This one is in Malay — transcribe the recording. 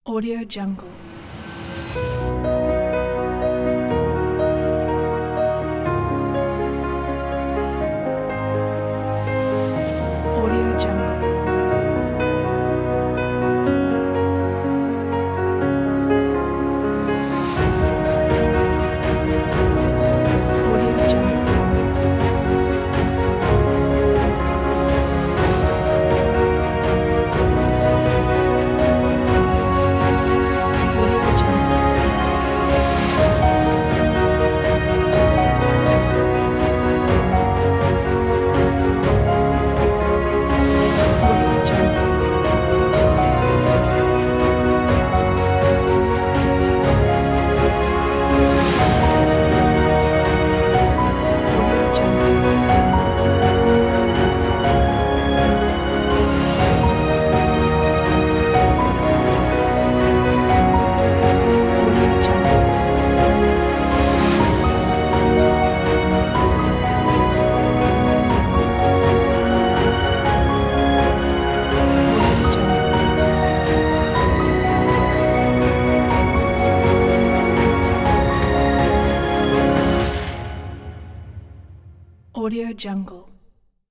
Audio Jungle. Audio Jungle. Audio Jungle. Audio Jungle. Audio Jungle. Audio Jungle. Audio Jungle. Audio Jungle. Audio Jungle.